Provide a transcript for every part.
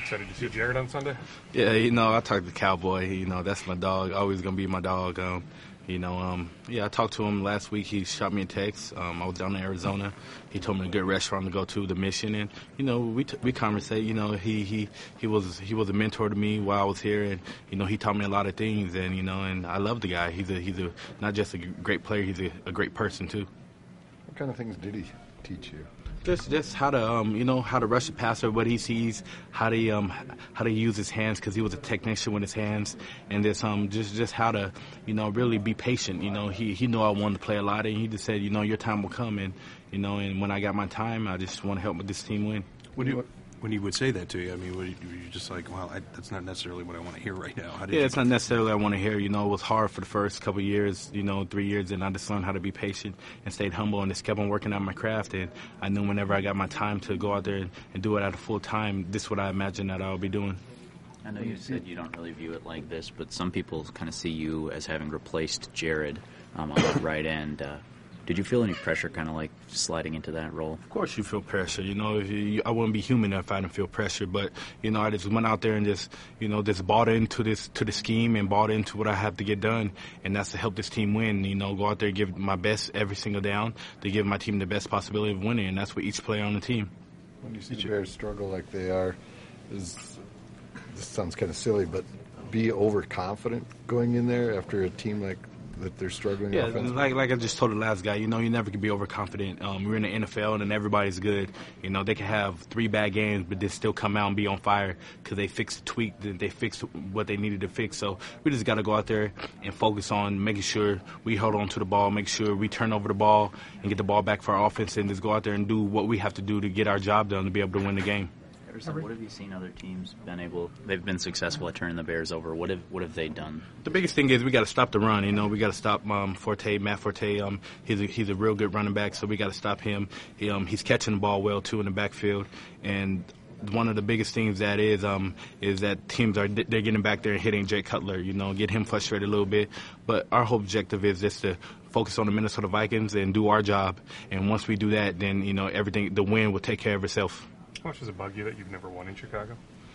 excited to see Jared on Sunday? Yeah, I talked to Cowboy. That's my dog. Always going to be my dog. I talked to him last week. He shot me a text. I was down in Arizona. He told me a good restaurant to go to, the Mission, and we conversate. He was a mentor to me while I was here, and he taught me a lot of things, and I love the guy. He's a not just a great player. He's a great person too. What kind of things did he teach you? Just how to how to rush the passer, what he sees, how to use his hands, because he was a technician with his hands, and just how to really be patient. He knew I wanted to play a lot, and he just said your time will come, and and when I got my time, I just want to help this team win. When he would say that to you, I mean, were you just like, well, that's not necessarily what I want to hear right now? It's not necessarily what I want to hear. It was hard for the first couple of years, 3 years, and I just learned how to be patient and stayed humble and just kept on working on my craft. And I knew whenever I got my time to go out there and do it at a full time, this is what I imagined that I would be doing. I know you said you don't really view it like this, but some people kind of see you as having replaced Jared on the right end. Did you feel any pressure kind of like sliding into that role? Of course you feel pressure. I wouldn't be human if I didn't feel pressure. But, I just went out there and just bought into the scheme and bought into what I have to get done. And that's to help this team win. Go out there and give my best every single down to give my team the best possibility of winning. And that's for each player on the team. When you see the Bears struggle like they are, this sounds kind of silly, but be overconfident going in there after a team like that they're struggling offensively? Like I just told the last guy, you never can be overconfident. We're in the NFL and everybody's good. They can have 3 bad games, but they still come out and be on fire because they fixed the tweak, they fixed what they needed to fix. So we just got to go out there and focus on making sure we hold on to the ball, make sure we turn over the ball and get the ball back for our offense, and just go out there and do what we have to do to get our job done to be able to win the game. What have you seen other teams they've been successful at turning the Bears over? What have they done? The biggest thing is we got to stop the run. We got to stop Matt Forte. He's a real good running back, so we got to stop him. He's catching the ball well too in the backfield, and one of the biggest things that is that teams they're getting back there and hitting Jay Cutler. Get him frustrated a little bit. But our whole objective is just to focus on the Minnesota Vikings and do our job. And once we do that, then everything, the win will take care of itself. How much does it bug you that you've never won in Chicago?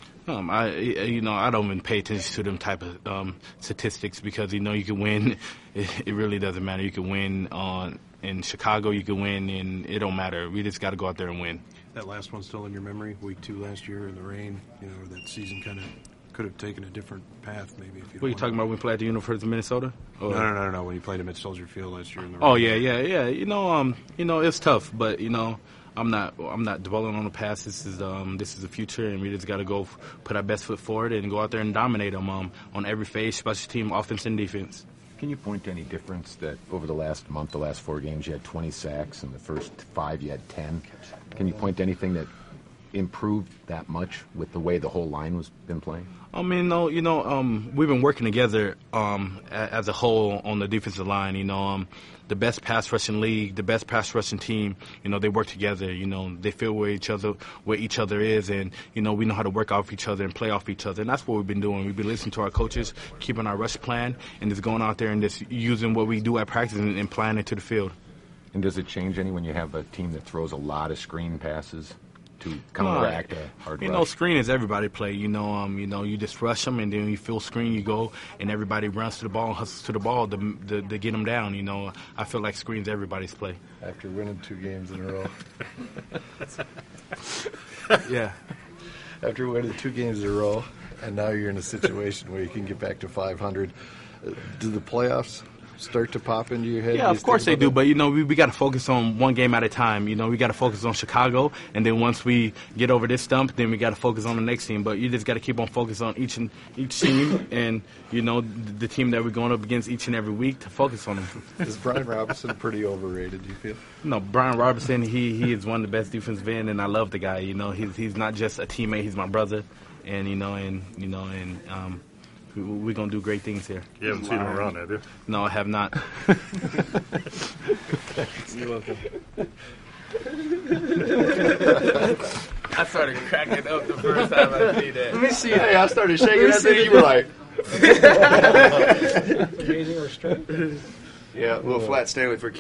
I don't even pay attention to them type of statistics because you can win. It really doesn't matter. You can win in Chicago. You can win, and it don't matter. We just got to go out there and win. That last one still in your memory? Week 2 last year in the rain. That season kind of could have taken a different path maybe. If what are you talking about when we played at the University of Minnesota? Or? No. When you played him at Soldier Field last year in the rain. Oh yeah. It's tough, but I'm not dwelling on the past. This is the future, and we just got to go put our best foot forward and go out there and dominate them on every phase, special team, offense, and defense. Can you point to any difference that over the last month, the last 4 games, you had 20 sacks, and the first 5 you had 10? Can you point to anything that improved that much with the way the whole line was been playing? We've been working together as a whole on the defensive line. The best pass rushing league, the best pass rushing team. They work together. They feel where each other is, and we know how to work off each other and play off each other. And that's what we've been doing. We've been listening to our coaches, keeping our rush plan, and just going out there and just using what we do at practice and applying it to the field. And does it change any when you have a team that throws a lot of screen passes to counteract a hard rush? Screen is everybody play. You just rush them, and then you feel screen, you go, and everybody runs to the ball and hustles to the ball to get them down. I feel like screen's everybody's play. After winning 2 games in a row. Yeah. After winning 2 games in a row, and now you're in a situation where you can get back to 500. Do the playoffs start to pop into your head? Yeah, of course they do, but we got to focus on one game at a time. We got to focus on Chicago, and then once we get over this stump, then we got to focus on the next team. But you just got to keep on focus on each team, and the team that we're going up against each and every week to focus on them. Is Brian Robinson pretty overrated, do you feel? No, Brian Robinson, he is one of the best defensive ends, and I love the guy. He's not just a teammate; he's my brother, and we're going to do great things here. You haven't seen him around, have you? No, I have not. You're welcome. I started cracking up the first time I see that. Let me see. Hey, I started shaking that thing. You were like... Amazing restraint. Yeah, a little flat Stanley for kids.